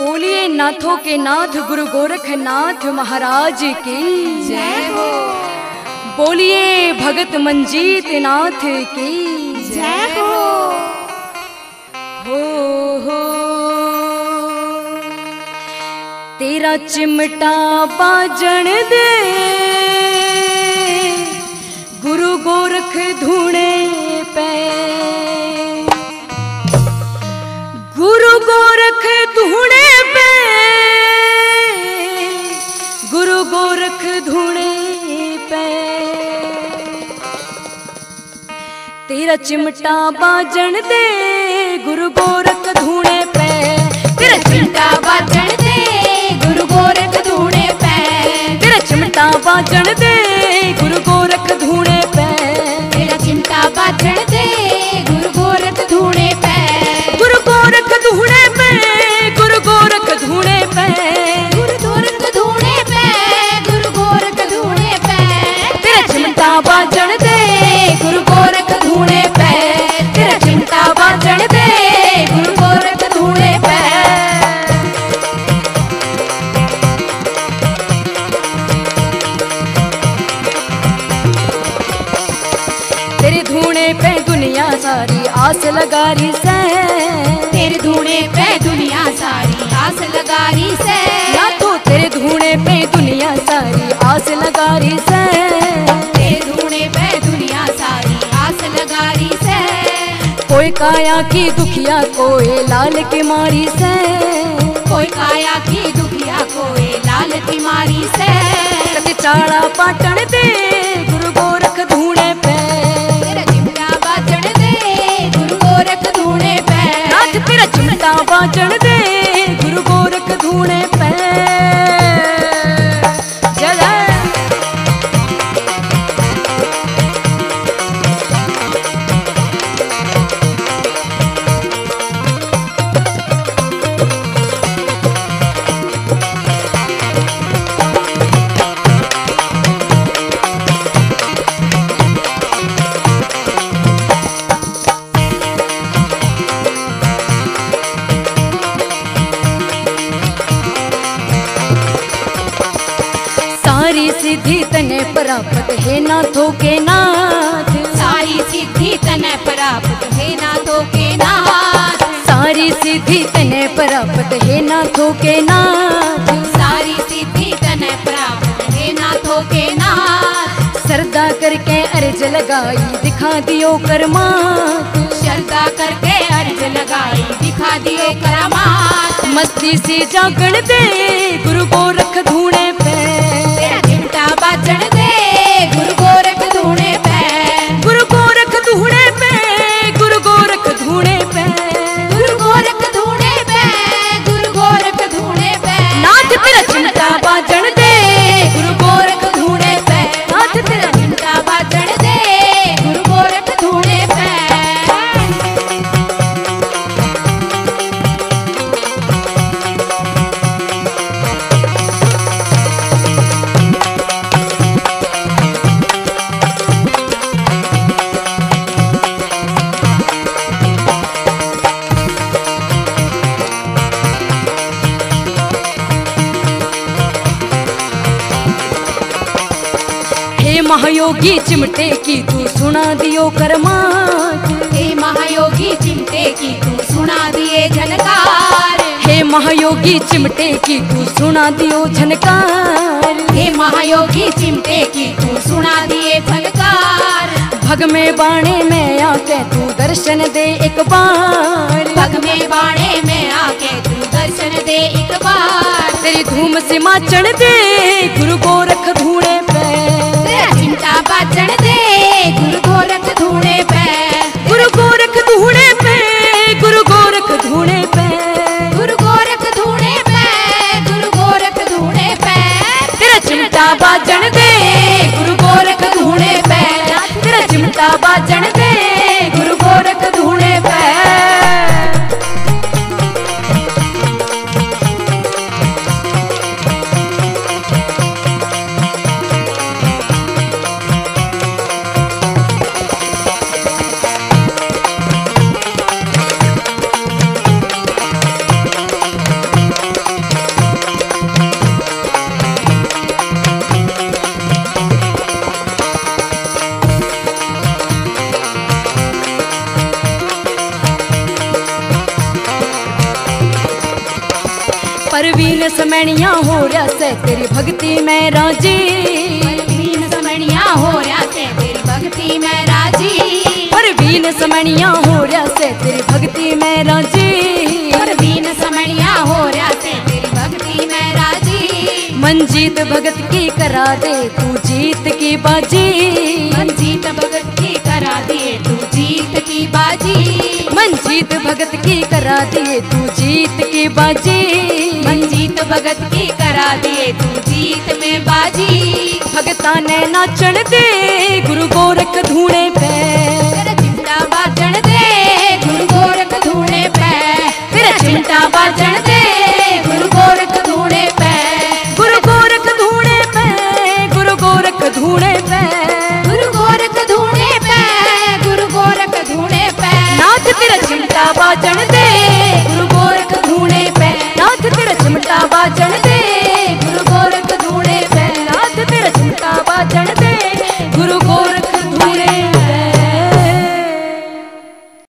बोलिए नाथों के नाथ गुरु गोरखनाथ महाराज की जय हो। बोलिए भगत मंजीत नाथ की जय हो। हो तेरा चिमटा बाजण दे गुरु गोरख धूणे पे, गुरु गोरख धूणे पे, गुरु गोरख धूणे पे तेरा चिमटा बाजण दे गुरु गोरख धूणे पे, तेरा चिमटा बाजण दे गुरु गोरख धूणे पे, तेरा चिमटा बाजण दे गुरु गोरख धूणे पे, तेरा चिमटा बाजण दे गुरु गोरख धूणे पे, गुरु गोरख धूणे पे, गुरु गोरख धूणे पे, गुरु गोरख धूणे पे, गुरु गोरख धूणे पे, तेरा चिमटा बाजण दे गुरु गोरख धूणे पे, तेरा चिमटा बाजण दे गुरु गोरख धूणे पे। तेरे धूणे पे दुनिया सारी आस लगा रही से, तेरे धूणे पे दुनिया सारी आस लगा रही से, या तो तेरे धूणे पे दुनिया सारी आस लगा रही से, तेरे धूणे पे दुनिया सारी आस लगा रही से, कोई काया की दुखिया कोई लाल की मारी से, कोई काया की दुखिया कोई लाल की मारी से, कति चाड़ा पाटण दे गुरु गोरख धूणे पे, तेरा चिमटा बाजण दे गुरु गोरख धूणे पे, नाथ तेरा चिमटा बाजण दे गुरु गोरख धूणे पे। जय जय। सारी सिद्धि तने प्राप्त है नाथों के नाथ, सारी सिद्धि तने प्राप्त है नाथों के नाथ, सारी सिद्धि तने प्राप्त है नाथों के नाथ, सारी सिद्धि तने प्राप्त है नाथों के नाथ, श्रद्धा करके अर्ज लगाई दिखा दियो करमात, श्रद्धा करके अर्ज लगाई दिखा दियो करामात, मस्ती से जागण दे गुरु गोरख धूणे पे, तेरा चिमटा बाजण दे गुरु गोरख धूणे पे, गुरु गोरख धूणे पे, गुरु गोरख धूणे पे, गुरु गोरख धूणे पे, गुरु गोरख धूणे पे, नाथ तेरा चिमटा बाजण दे गुरु गोरख धूणे पे, नाथ तेरा चिमटा बाजण दे गुरु गोरख धूणे पे। हे महायोगी चिमटे की तू सुना दियो करमात, हे महायोगी चिमटे की तू सुना दिए झनकार, हे महायोगी चिमटे की तू सुना दियो झनकार, हे महायोगी चिमटे की तू सुना दिए फनकार, भग में बाणे में आके तू दर्शन दे एक बार, भग में बाणे में आके तू दर्शन दे एक बार, तेरी धूम से माचण दे गुरु गोरख धूणे पे, तेरा चिमटा बाजण दे गुरु गोरख धूणे पे, गुरु गोरख धूणे पे, गुरु गोरख धूणे पे, गुरु गोरख धूणे पे, गुरु गोरख धूणे पे, तेरा चिमटा बाजण दे गुरु गोरख धूणे पे, तेरा चिमटा बाजण दे गुरु गोरख धूणे पे। समैनिया हो रहा से तेरी भक्ति में राजी, परवीन समणिया हो रहा से तेरी भक्ति में राजी, परवीन समैनिया हो रहा से तेरी भक्ति में राजी, परवीन समणिया हो रहा से तेरी भक्ति में राजी। मंजीत भगत की करा दे तू जीत की बाजी, मंजीत भगत की करा दे तू जीत की बाजी, मंजीत भगत की करा दे तू जीत की बाजी, मंजीत भगत की करा दे तू जीत में बाजी। भगता ने नाचण दे गुरु गोरख धूणे पे, तेरा चिमटा बाजण दे गुरु गोरख धूणे पे, तेरा चिमटा बाजण दे गुरु गोरख धूणे पे, गुरु गोरख धूणे पे, गुरु गोरख धूणे पे, गुरु गोरख धूणे पे, गुरु गोरख धूणे पे, नाथ तेरा चिमटा बाजण दे